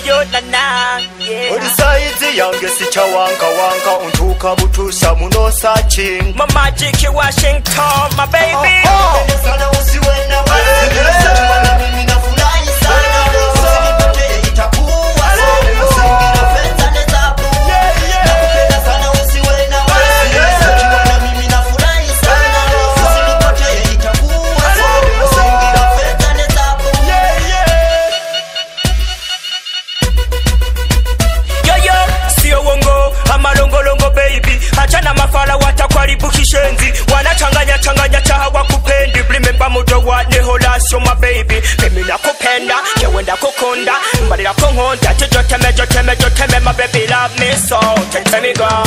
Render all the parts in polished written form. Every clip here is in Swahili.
yo na na Uri saizi yange sicha wanka wanka untuka butusha muno searching My magic in Washington, my baby. Sana usiwe na wasi mimi nafurahi sana usinipote itakuwa usingira fenza nezabu nakupenda sana usiwe na wasi mimi nafurahi sana usinipote itakuwa usingira fenza nezabu Yo sio wongo amalongo longo baby achana mafala watakwaribu kishenzi wanachanganya changanya chaha wakupendi remember moto wa neholasyo my baby mimi nakupenda yewenda kukonda mbalira kongonda teme my baby love me so take me go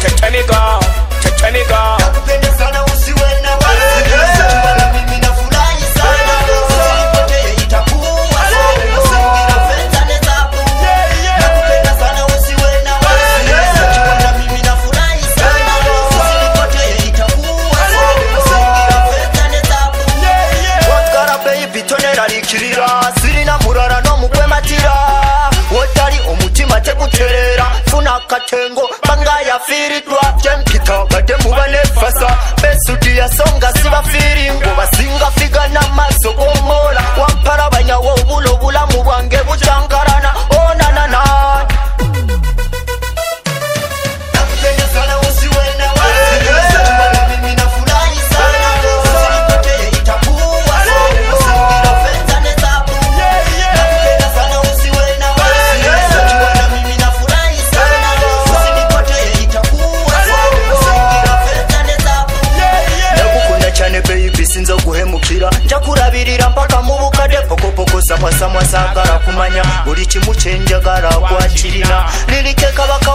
nakupenda sana usiwe na wasi mimi nafurahi sana usinipote itakuwa usingira fenza nezabu nakupenda sana usiwe na wasi mimi nafurahi sana usinipote itakuwa usingira fenza nezabu Wotara baby tonera likirira sirina murara no mukwematira wotari umutima teguterera funa katengo bangaya firidwa jempita bade mubane fasa besudi ya songa siba firingo basinga figa na maso gomola wampara banyawo bulobula mu bwange bujangarana ona na na nakupenda sana usiwe na wasi mimi nafurahi sana usinipote itakuwa usingira fenza nezabu nakupenda sana usiwe na wasi mimi nafurahi sana usinipote itakuwa usingira fenza nezabu ndagukunda cyane baby sinzo guhemukira njakurabirira mpaka mu bukade pokopoko samwa sagara kumanya buri kimucenjagara kwakirina lirike kabaka